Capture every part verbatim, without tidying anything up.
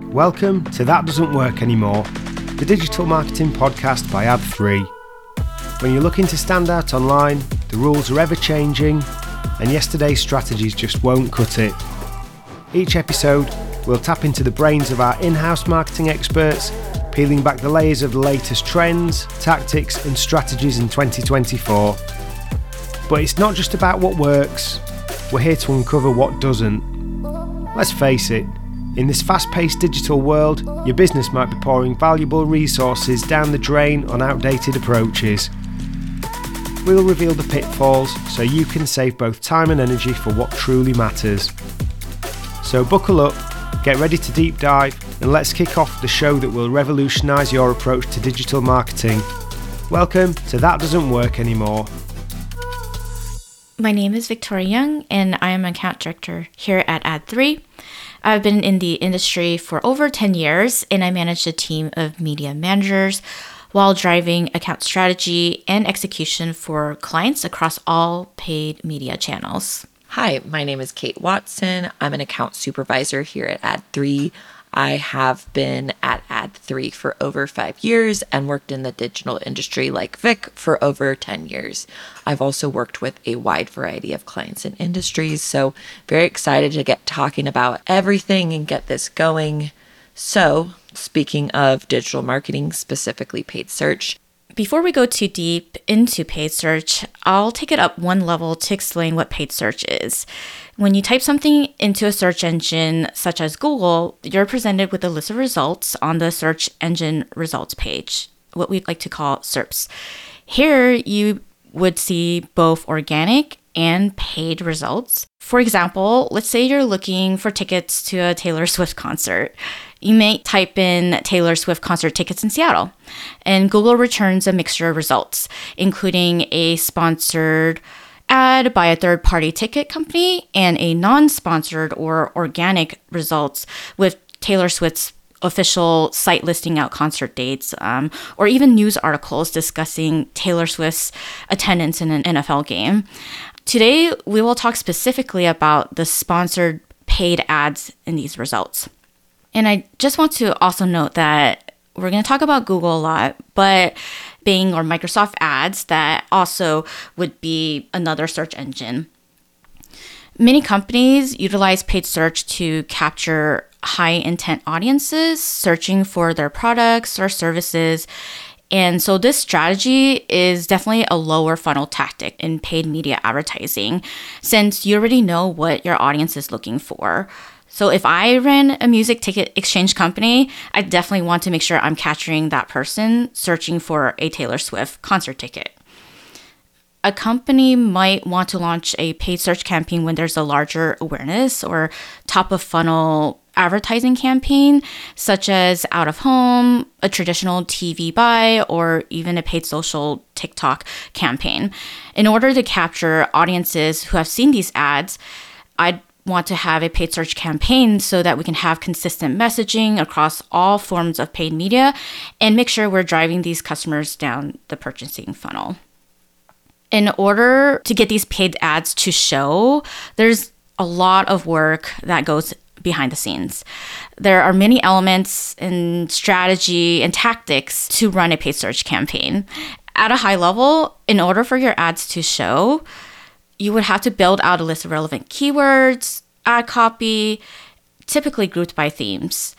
Welcome to That Doesn't Work Anymore, the digital marketing podcast by Ad three. When you're looking to stand out online, the rules are ever changing, and yesterday's strategies just won't cut it. Each episode, we'll tap into the brains of our in-house marketing experts, peeling back the layers of the latest trends, tactics, and strategies in twenty twenty-four. But it's not just about what works, we're here to uncover what doesn't. Let's face it, in this fast-paced digital world, your business might be pouring valuable resources down the drain on outdated approaches. We'll reveal the pitfalls so you can save both time and energy for what truly matters. So buckle up, get ready to deep dive, and let's kick off the show that will revolutionise your approach to digital marketing. Welcome to That Doesn't Work Anymore. My name is Victoria Young, and I am an account director here at Ad three. I've been in the industry for over ten years, and I manage a team of media managers while driving account strategy and execution for clients across all paid media channels. Hi, my name is Kate Watson. I'm an account supervisor here at Ad three. I have been at Ad three for over five years and worked in the digital industry like Vic for over ten years. I've also worked with a wide variety of clients and industries, so very excited to get talking about everything and get this going. So, speaking of digital marketing, specifically paid search, before we go too deep into paid search, I'll take it up one level to explain what paid search is. When you type something into a search engine such as Google, you're presented with a list of results on the search engine results page, what we like to call S E R Ps. Here, you would see both organic and paid results. For example, let's say you're looking for tickets to a Taylor Swift concert. You may type in Taylor Swift concert tickets in Seattle, and Google returns a mixture of results, including a sponsored ad by a third-party ticket company and a non-sponsored or organic results with Taylor Swift's official site listing out concert dates, um, or even news articles discussing Taylor Swift's attendance in an N F L game. Today, we will talk specifically about the sponsored paid ads in these results. And I just want to also note that we're going to talk about Google a lot, but Bing or Microsoft ads, that also would be another search engine. Many companies utilize paid search to capture high intent audiences searching for their products or services. And so this strategy is definitely a lower funnel tactic in paid media advertising, since you already know what your audience is looking for. So if I ran a music ticket exchange company, I definitely want to make sure I'm capturing that person searching for a Taylor Swift concert ticket. A company might want to launch a paid search campaign when there's a larger awareness or top of funnel advertising campaign, such as out of home, a traditional T V buy, or even a paid social TikTok campaign. In order to capture audiences who have seen these ads, I'd want to have a paid search campaign so that we can have consistent messaging across all forms of paid media and make sure we're driving these customers down the purchasing funnel. In order to get these paid ads to show, there's a lot of work that goes behind the scenes. There are many elements and strategy and tactics to run a paid search campaign. At a high level, in order for your ads to show, you would have to build out a list of relevant keywords, ad copy, typically grouped by themes.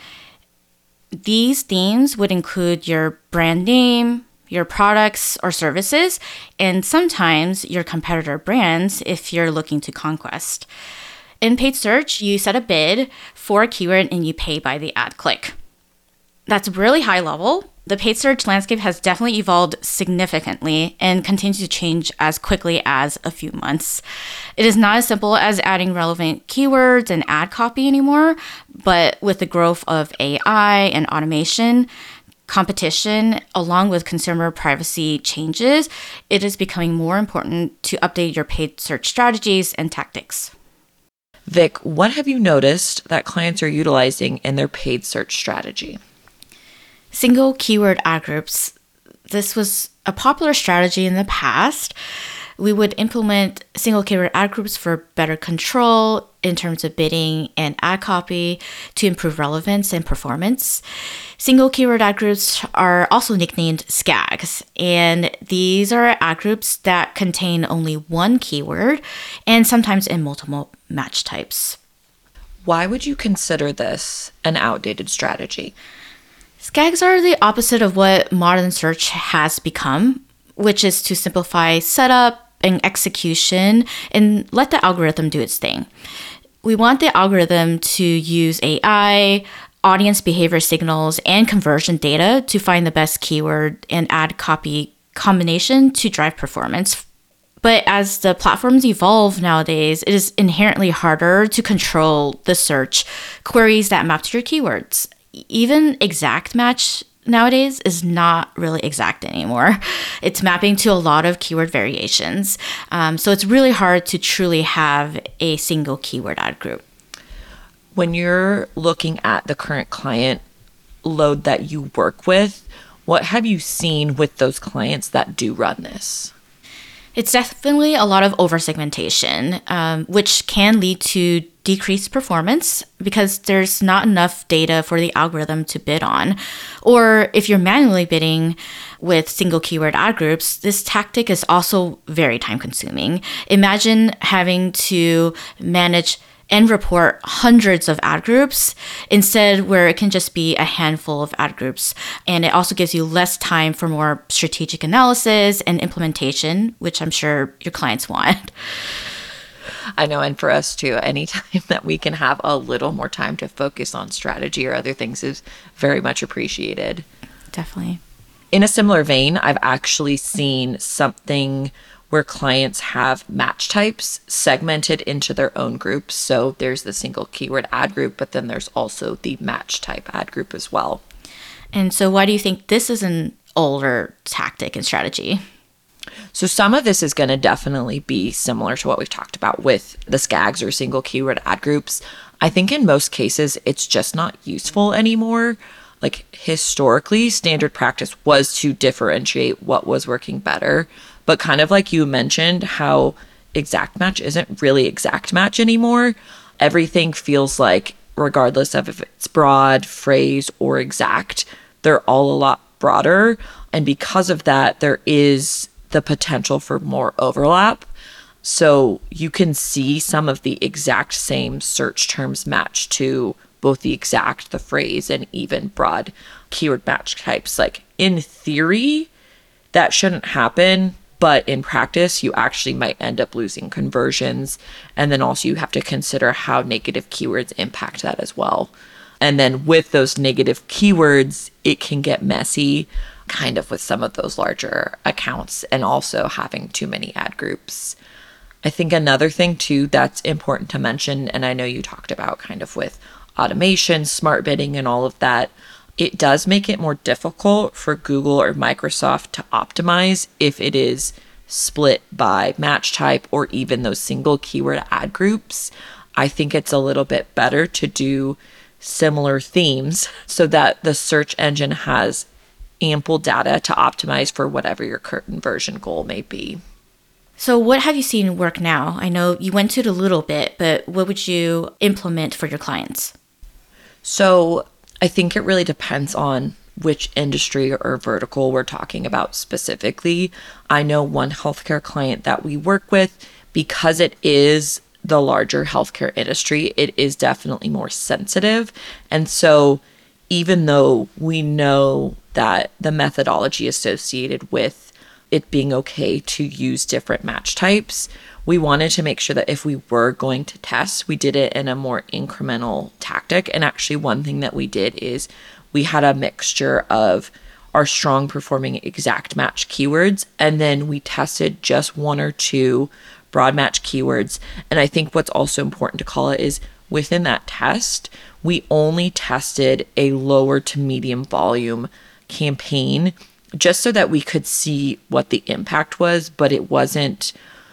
These themes would include your brand name, your products or services, and sometimes your competitor brands if you're looking to conquest. In paid search, you set a bid for a keyword and you pay by the ad click. That's really high level. The paid search landscape has definitely evolved significantly and continues to change as quickly as a few months. It is not as simple as adding relevant keywords and ad copy anymore, but with the growth of A I and automation, competition, along with consumer privacy changes, it is becoming more important to update your paid search strategies and tactics. Vic, what have you noticed that clients are utilizing in their paid search strategy? Single keyword ad groups. This was a popular strategy in the past. We would implement single keyword ad groups for better control in terms of bidding and ad copy to improve relevance and performance. Single keyword ad groups are also nicknamed S C A Gs, and these are ad groups that contain only one keyword and sometimes in multiple match types. Why would you consider this an outdated strategy? S C A Gs are the opposite of what modern search has become, which is to simplify setup and execution and let the algorithm do its thing. We want the algorithm to use A I, audience behavior signals, and conversion data to find the best keyword and ad copy combination to drive performance. But as the platforms evolve nowadays, it is inherently harder to control the search queries that map to your keywords. Even exact match nowadays is not really exact anymore. It's mapping to a lot of keyword variations. Um, so it's really hard to truly have a single keyword ad group. When you're looking at the current client load that you work with, what have you seen with those clients that do run this? It's definitely a lot of over-segmentation, um, which can lead to decreased performance because there's not enough data for the algorithm to bid on. Or if you're manually bidding with single keyword ad groups, this tactic is also very time-consuming. Imagine having to manage and report hundreds of ad groups instead where it can just be a handful of ad groups. And it also gives you less time for more strategic analysis and implementation, which I'm sure your clients want. I know, and for us too, anytime that we can have a little more time to focus on strategy or other things is very much appreciated. Definitely. In a similar vein, I've actually seen something where clients have match types segmented into their own groups. So there's the single keyword ad group, but then there's also the match type ad group as well. And so why do you think this is an older tactic and strategy? So some of this is going to definitely be similar to what we've talked about with the S C A Gs or single keyword ad groups. I think in most cases, it's just not useful anymore. Like historically, standard practice was to differentiate what was working better. But kind of like you mentioned, how exact match isn't really exact match anymore. Everything feels like, regardless of if it's broad, phrase, or exact, they're all a lot broader. And because of that, there is the potential for more overlap. So you can see some of the exact same search terms match to both the exact, the phrase, and even broad keyword match types. Like in theory, that shouldn't happen. But in practice, you actually might end up losing conversions. And then also you have to consider how negative keywords impact that as well. And then with those negative keywords, it can get messy kind of with some of those larger accounts and also having too many ad groups. I think another thing too that's important to mention, and I know you talked about kind of with automation, smart bidding, and all of that, it does make it more difficult for Google or Microsoft to optimize if it is split by match type or even those single keyword ad groups. I think it's a little bit better to do similar themes so that the search engine has ample data to optimize for whatever your conversion goal may be. So what have you seen work now? I know you went to it a little bit, but what would you implement for your clients? So I think it really depends on which industry or vertical we're talking about specifically. I know one healthcare client that we work with, because it is the larger healthcare industry, it is definitely more sensitive. And so even though we know that the methodology associated with it being okay to use different match types, we wanted to make sure that if we were going to test, we did it in a more incremental tactic. And actually one thing that we did is we had a mixture of our strong performing exact match keywords, and then we tested just one or two broad match keywords. And I think what's also important to call it is within that test, we only tested a lower to medium volume campaign just so that we could see what the impact was, but it wasn't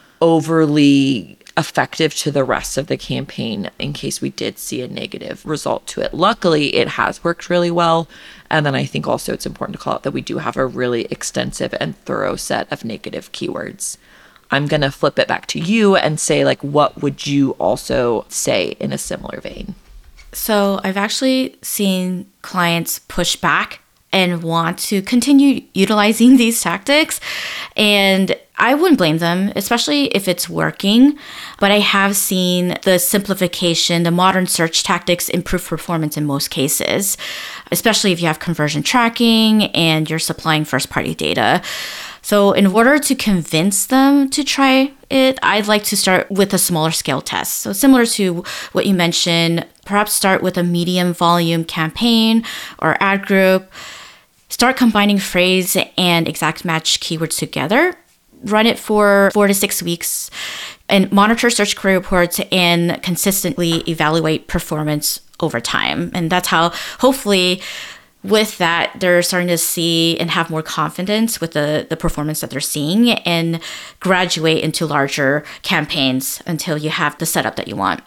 overly effective to the rest of the campaign in case we did see a negative result to it. Luckily, it has worked really well. And then I think also it's important to call out that we do have a really extensive and thorough set of negative keywords. I'm going to flip it back to you and say, like, what would you also say in a similar vein? So I've actually seen clients push back and want to continue utilizing these tactics. And I wouldn't blame them, especially if it's working. But I have seen the simplification, the modern search tactics improve performance in most cases, especially if you have conversion tracking and you're supplying first-party data. So in order to convince them to try it, I'd like to start with a smaller scale test. So similar to what you mentioned, perhaps start with a medium volume campaign or ad group. Start combining phrase and exact match keywords together. Run it for four to six weeks and monitor search query reports and consistently evaluate performance over time. And that's how, hopefully, with that, they're starting to see and have more confidence with the, the performance that they're seeing and graduate into larger campaigns until you have the setup that you want.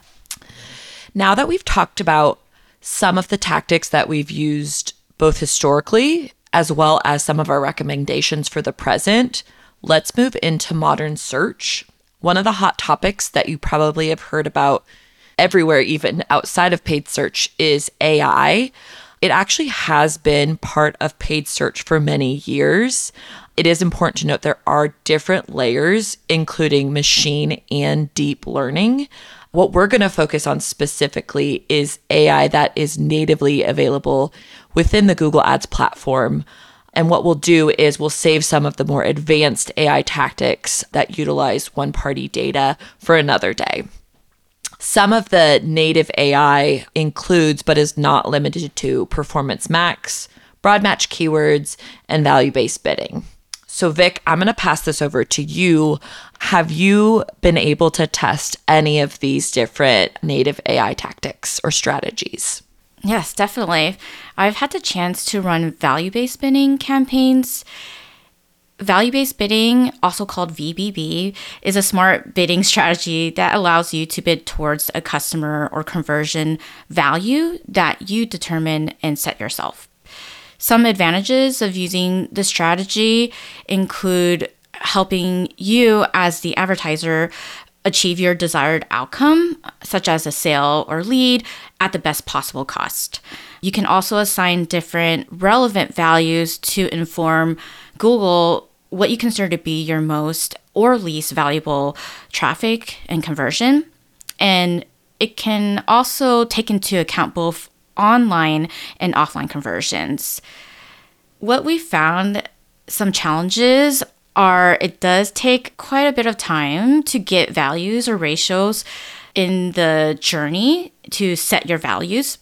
Now that we've talked about some of the tactics that we've used both historically as well as some of our recommendations for the present, let's move into modern search. One of the hot topics that you probably have heard about everywhere, even outside of paid search, is A I. It actually has been part of paid search for many years. It is important to note there are different layers, including machine and deep learning. What we're going to focus on specifically is A I that is natively available within the Google Ads platform. And what we'll do is we'll save some of the more advanced A I tactics that utilize one-party data for another day. Some of the native A I includes, but is not limited to, Performance Max, broad match keywords, and value-based bidding. So Vic, I'm going to pass this over to you. Have you been able to test any of these different native A I tactics or strategies? Yes, definitely. I've had the chance to run value-based bidding campaigns. Value-based bidding, also called V B B, is a smart bidding strategy that allows you to bid towards a customer or conversion value that you determine and set yourself. Some advantages of using the strategy include helping you as the advertiser achieve your desired outcome, such as a sale or lead, at the best possible cost. You can also assign different relevant values to inform Google what you consider to be your most or least valuable traffic and conversion. And it can also take into account both online and offline conversions. What we found, some challenges are it does take quite a bit of time to get values or ratios in the journey to set your values.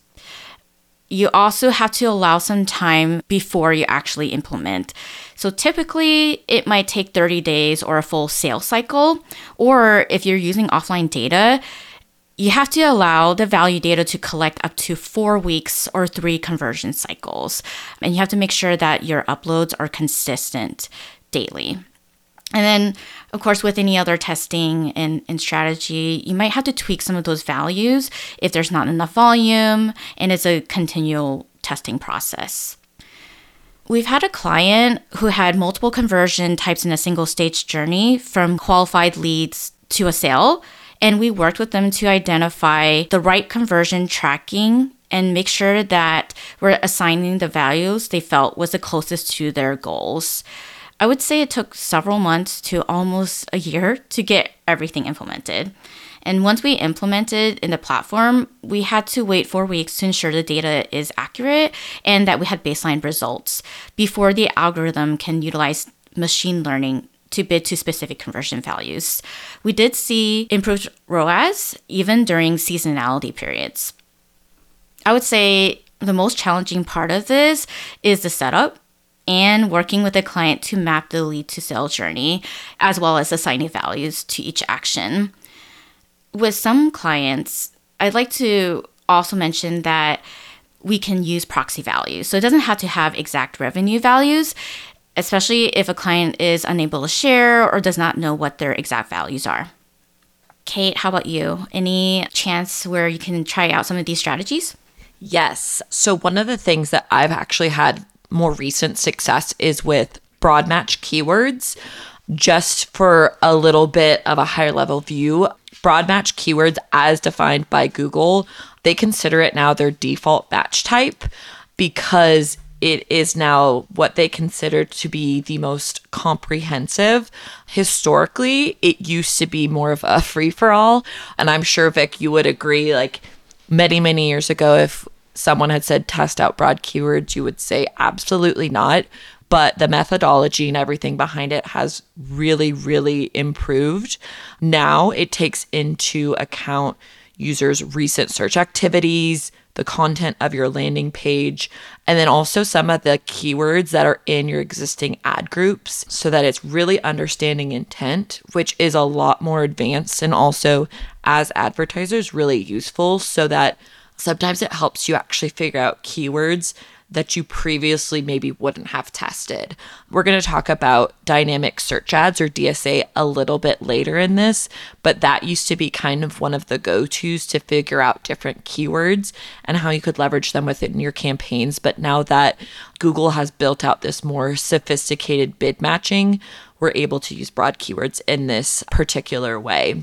You also have to allow some time before you actually implement. So typically, it might take thirty days or a full sales cycle. Or if you're using offline data, you have to allow the value data to collect up to four weeks or three conversion cycles. And you have to make sure that your uploads are consistent daily. And then, of course, with any other testing and, and strategy, you might have to tweak some of those values if there's not enough volume, and it's a continual testing process. We've had a client who had multiple conversion types in a single stage journey from qualified leads to a sale, and we worked with them to identify the right conversion tracking and make sure that we're assigning the values they felt was the closest to their goals. I would say it took several months to almost a year to get everything implemented. And once we implemented in the platform, we had to wait four weeks to ensure the data is accurate and that we had baseline results before the algorithm can utilize machine learning to bid to specific conversion values. We did see improved R O A S even during seasonality periods. I would say the most challenging part of this is the setup and working with the client to map the lead to sale journey, as well as assigning values to each action. With some clients, I'd like to also mention that we can use proxy values. So it doesn't have to have exact revenue values, especially if a client is unable to share or does not know what their exact values are. Kate, how about you? Any chance where you can try out some of these strategies? Yes. So one of the things that I've actually had more recent success is with broad match keywords. Just for a little bit of a higher level view, broad match keywords as defined by Google, they consider it now their default match type because it is now what they consider to be the most comprehensive. Historically, it used to be more of a free-for-all. And I'm sure, Vic, you would agree, like many, many years ago, if someone had said test out broad keywords, you would say absolutely not. But the methodology and everything behind it has really, really improved. Now it takes into account users' recent search activities, the content of your landing page, and then also some of the keywords that are in your existing ad groups so that it's really understanding intent, which is a lot more advanced and also as advertisers really useful so that sometimes it helps you actually figure out keywords that you previously maybe wouldn't have tested. We're going to talk about dynamic search ads or D S A a little bit later in this, but that used to be kind of one of the go-tos to figure out different keywords and how you could leverage them within your campaigns. But now that Google has built out this more sophisticated bid matching, we're able to use broad keywords in this particular way.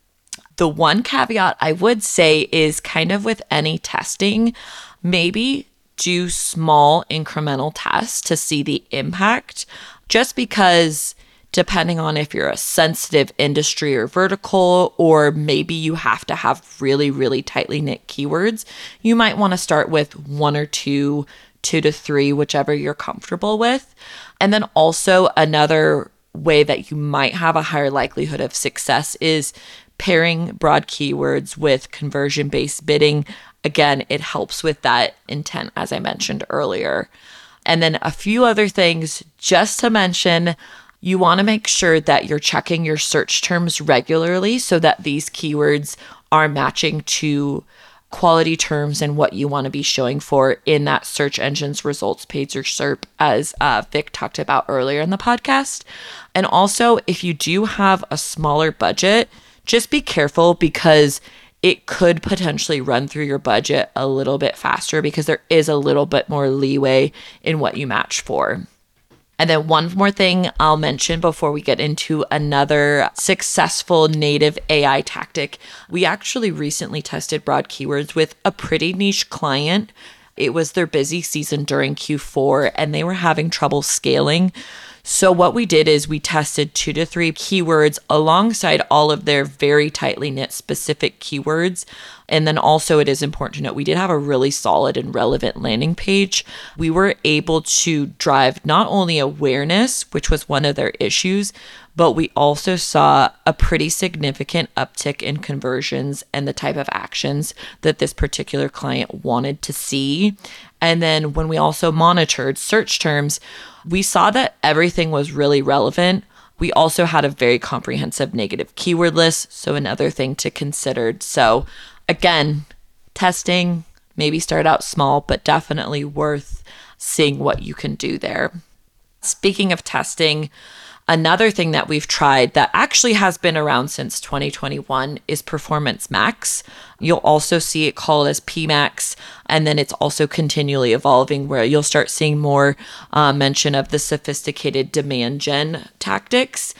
The one caveat I would say is kind of with any testing, maybe do small incremental tests to see the impact, just because depending on if you're a sensitive industry or vertical, or maybe you have to have really, really tightly knit keywords, you might want to start with one or two, two to three, whichever you're comfortable with. And then also another way that you might have a higher likelihood of success is pairing broad keywords with conversion-based bidding. Again, it helps with that intent, as I mentioned earlier. And then a few other things just to mention. You want to make sure that you're checking your search terms regularly so that these keywords are matching to quality terms and what you want to be showing for in that search engine's results page or S E R P, as uh, Vic talked about earlier in the podcast. And also, if you do have a smaller budget, just be careful because it could potentially run through your budget a little bit faster because there is a little bit more leeway in what you match for. And then one more thing I'll mention before we get into another successful native A I tactic. We actually recently tested broad keywords with a pretty niche client. It was their busy season during Q four and they were having trouble scaling. So what we did is we tested two to three keywords alongside all of their very tightly knit specific keywords. And then also it is important to note, we did have a really solid and relevant landing page. We were able to drive not only awareness, which was one of their issues, but we also saw a pretty significant uptick in conversions and the type of actions that this particular client wanted to see. And then when we also monitored search terms, we saw that everything was really relevant. We also had a very comprehensive negative keyword list, so another thing to consider. So again, testing, maybe start out small, but definitely worth seeing what you can do there. Speaking of testing, another thing that we've tried that actually has been around since twenty twenty-one is Performance Max. You'll also see it called as P MAX, and then it's also continually evolving where you'll start seeing more uh, mention of the sophisticated demand gen tactics.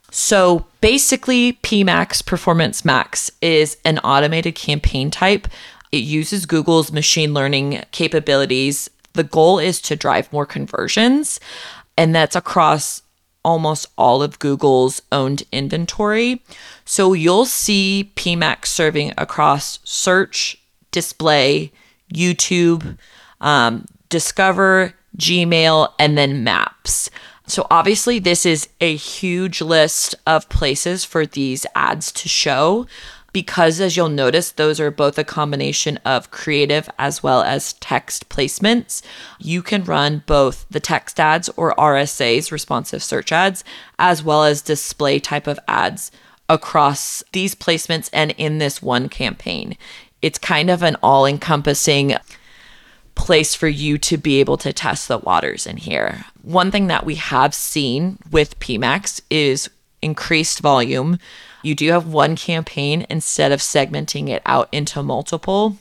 So basically, P MAX, Performance Max, is an automated campaign type. It uses Google's machine learning capabilities. The goal is to drive more conversions, and that's across almost all of Google's owned inventory. So you'll see P MAX serving across search, display, YouTube, um, Discover, Gmail, and then Maps. So obviously this is a huge list of places for these ads to show because, as you'll notice, those are both a combination of creative as well as text placements. You can run both the text ads or R S As, responsive search ads, as well as display type of ads across these placements and in this one campaign. It's kind of an all-encompassing place for you to be able to test the waters in here. One thing that we have seen with P MAX is increased volume. You do have one campaign instead of segmenting it out into multiple.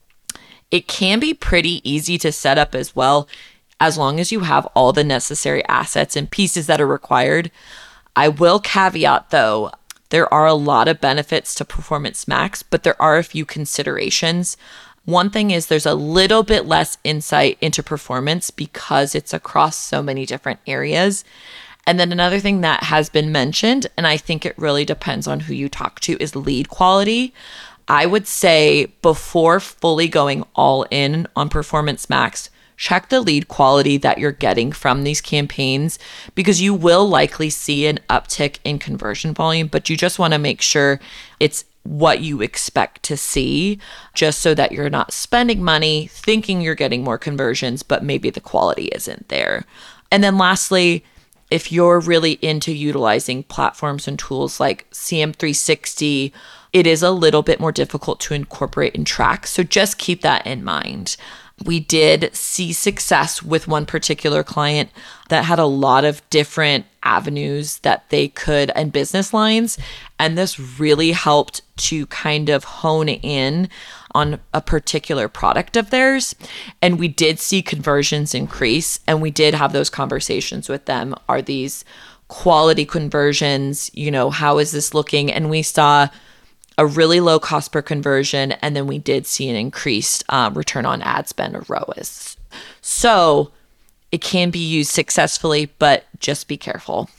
It can be pretty easy to set up as well, as long as you have all the necessary assets and pieces that are required. I will caveat though, there are a lot of benefits to Performance Max, but there are a few considerations. One thing is there's a little bit less insight into performance because it's across so many different areas. And then another thing that has been mentioned, and I think it really depends on who you talk to, is lead quality. I would say before fully going all in on Performance Max, check the lead quality that you're getting from these campaigns, because you will likely see an uptick in conversion volume, but you just want to make sure it's what you expect to see, just so that you're not spending money thinking you're getting more conversions, but maybe the quality isn't there. And then lastly, if you're really into utilizing platforms and tools like C M three sixty, it is a little bit more difficult to incorporate and track. So just keep that in mind. We did see success with one particular client that had a lot of different avenues that they could and business lines. And this really helped to kind of hone in on a particular product of theirs. And we did see conversions increase, and we did have those conversations with them. Are these quality conversions? You know, how is this looking? And we saw a really low cost per conversion, and then we did see an increased um, return on ad spend, or R O A S. So it can be used successfully, but just be careful.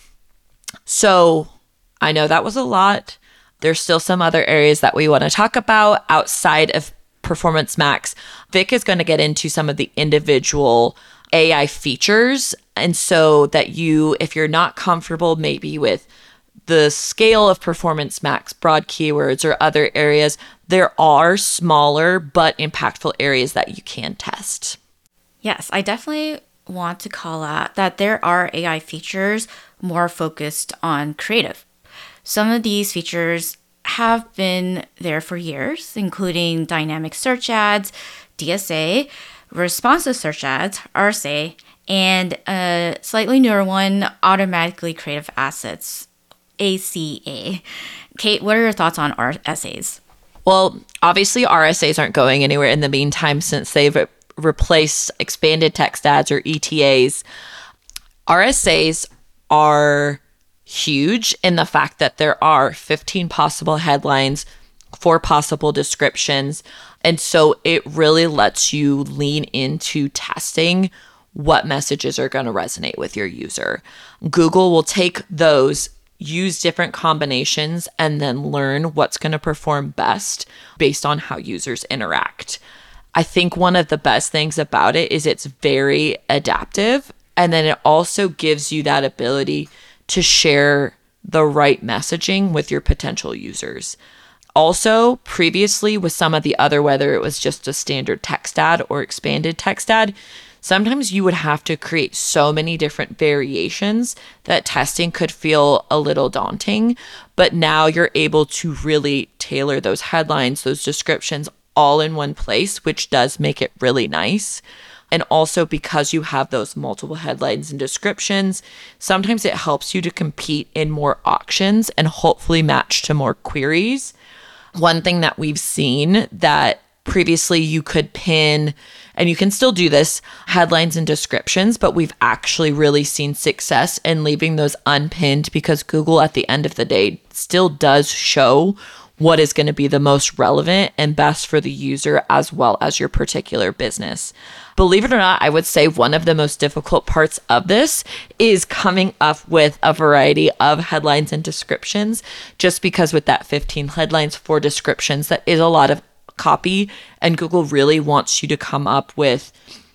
So I know that was a lot. There's still some other areas that we want to talk about outside of Performance Max. Vic is going to get into some of the individual A I features. And so that you, if you're not comfortable maybe with the scale of Performance Max, broad keywords, or other areas, there are smaller but impactful areas that you can test. Yes, I definitely want to call out that there are A I features more focused on creative. Some of these features have been there for years, including dynamic search ads, D S A, responsive search ads, R S A, and a slightly newer one, automatically creative assets, A C A. Kate, what are your thoughts on R S As? Well, obviously R S As aren't going anywhere in the meantime, since they've re- replaced expanded text ads, or E T As. R S As are huge in the fact that there are fifteen possible headlines, four possible descriptions. And so it really lets you lean into testing what messages are going to resonate with your user. Google will take those, use different combinations, and then learn what's going to perform best based on how users interact. I think one of the best things about it is it's very adaptive. And then it also gives you that ability to share the right messaging with your potential users. Also, previously with some of the other, whether it was just a standard text ad or expanded text ad, sometimes you would have to create so many different variations that testing could feel a little daunting. But now you're able to really tailor those headlines, those descriptions all in one place, which does make it really nice. And also because you have those multiple headlines and descriptions, sometimes it helps you to compete in more auctions and hopefully match to more queries. One thing that we've seen that previously you could pin, and you can still do this, headlines and descriptions, but we've actually really seen success in leaving those unpinned, because Google at the end of the day still does show what is going to be the most relevant and best for the user as well as your particular business. Believe it or not, I would say one of the most difficult parts of this is coming up with a variety of headlines and descriptions, just because with that fifteen headlines, four descriptions, that is a lot of copy, and Google really wants you to come up with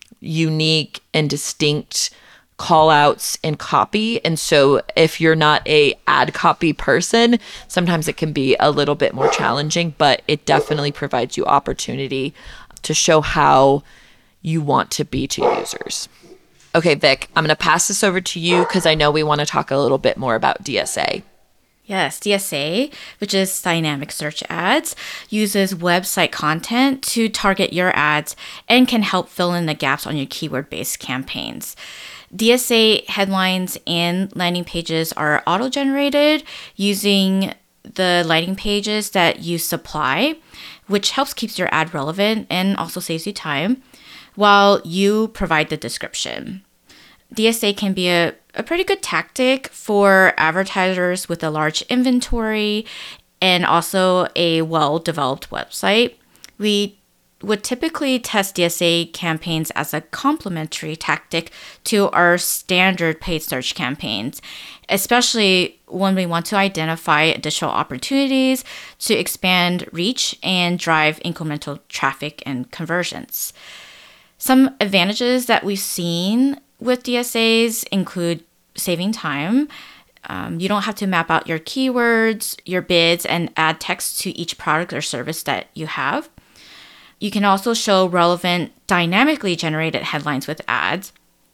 unique and distinct call outs and copy. And so if you're not a ad copy person, sometimes it can be a little bit more challenging, but it definitely provides you opportunity to show how you want to be to users. Okay, Vic, I'm going to pass this over to you because I know we want to talk a little bit more about D S A. Yes, D S A, which is dynamic search ads, uses website content to target your ads and can help fill in the gaps on your keyword-based campaigns. D S A headlines and landing pages are auto-generated using the landing pages that you supply, which helps keeps your ad relevant and also saves you time, while you provide the description. D S A can be a, a pretty good tactic for advertisers with a large inventory and also a well-developed website. We would typically test D S A campaigns as a complementary tactic to our standard paid search campaigns, especially when we want to identify additional opportunities to expand reach and drive incremental traffic and conversions. Some advantages that we've seen with D S As include saving time. Um, you don't have to map out your keywords, your bids, and add text to each product or service that you have. You can also show relevant, dynamically generated headlines with ads.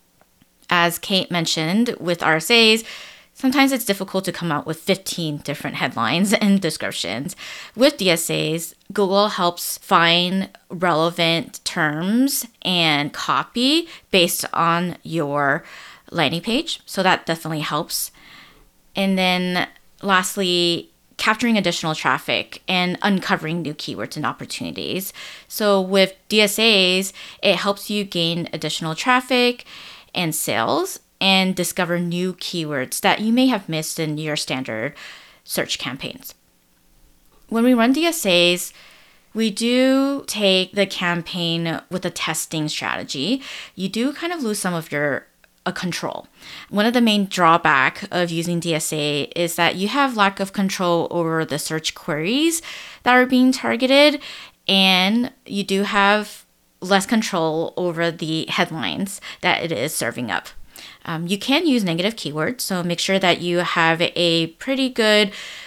As Kate mentioned, with R S As, sometimes it's difficult to come out with fifteen different headlines and descriptions. With D S As, Google helps find relevant terms and copy based on your landing page, so that definitely helps. And then lastly, capturing additional traffic and uncovering new keywords and opportunities. So with D S As, it helps you gain additional traffic and sales and discover new keywords that you may have missed in your standard search campaigns. When we run D S As, we do take the campaign with a testing strategy. You do kind of lose some of your a control. One of the main drawback of using D S A is that you have lack of control over the search queries that are being targeted, and you do have less control over the headlines that it is serving up. Um, you can use negative keywords, so make sure that you have a pretty good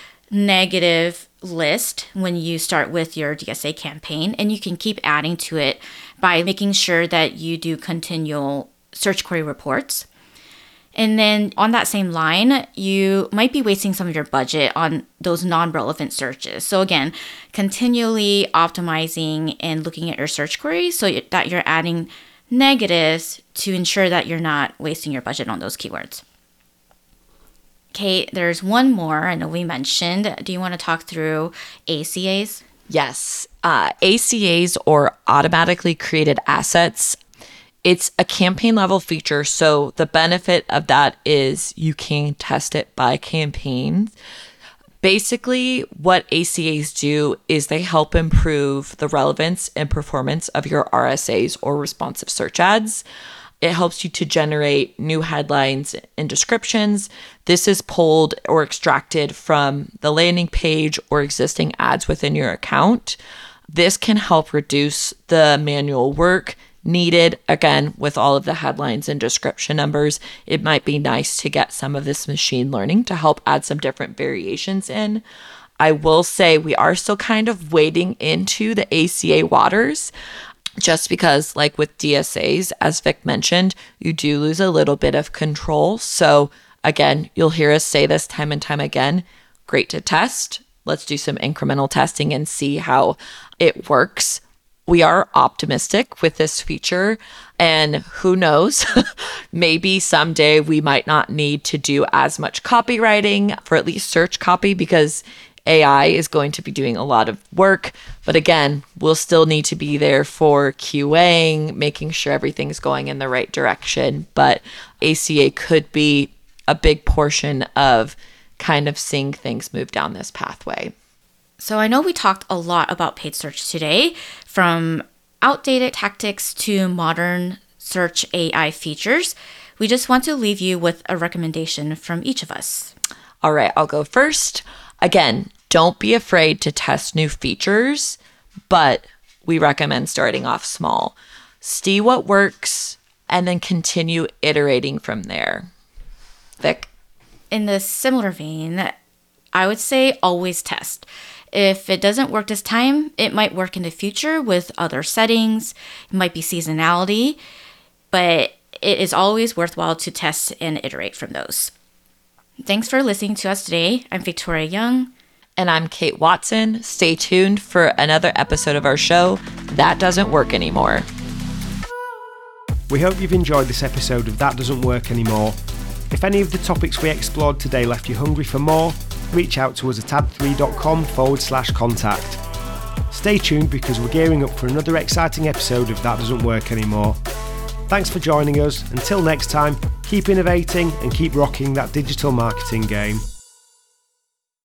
negative list when you start with your D S A campaign, and you can keep adding to it by making sure that you do continual search query reports. And then on that same line, you might be wasting some of your budget on those non-relevant searches. So again, continually optimizing and looking at your search queries so that you're adding negatives to ensure that you're not wasting your budget on those keywords. Kate, there's one more I know we mentioned. Do you want to talk through A C As? Yes. Uh, A C As, or automatically created assets. It's a campaign level feature, so the benefit of that is you can test it by campaign. Basically, what A C As do is they help improve the relevance and performance of your R S As, or responsive search ads. It helps you to generate new headlines and descriptions. This is pulled or extracted from the landing page or existing ads within your account. This can help reduce the manual work needed. Again, with all of the headlines and description numbers, it might be nice to get some of this machine learning to help add some different variations in. I will say we are still kind of wading into the A C A waters, just because, like with D S As, as Vic mentioned, you do lose a little bit of control. So again, you'll hear us say this time and time again, great to test. Let's do some incremental testing and see how it works. We are optimistic with this feature, and who knows, maybe someday we might not need to do as much copywriting for at least search copy, because A I is going to be doing a lot of work. But again, we'll still need to be there for QAing, making sure everything's going in the right direction. But A C A could be a big portion of kind of seeing things move down this pathway. So I know we talked a lot about paid search today, from outdated tactics to modern search A I features. We just want to leave you with a recommendation from each of us. All right, I'll go first. Again, don't be afraid to test new features, but we recommend starting off small. See what works and then continue iterating from there. Vic? In the similar vein, I would say always test. If it doesn't work this time, it might work in the future with other settings. It might be seasonality, but it is always worthwhile to test and iterate from those. Thanks for listening to us today. I'm Victoria Young. And I'm Kate Watson. Stay tuned for another episode of our show, That Doesn't Work Anymore. We hope you've enjoyed this episode of That Doesn't Work Anymore. If any of the topics we explored today left you hungry for more, reach out to us at ad three dot com forward slash contact. Stay tuned, because we're gearing up for another exciting episode of That Doesn't Work Anymore. Thanks for joining us. Until next time, keep Keep innovating and keep rocking that digital marketing game.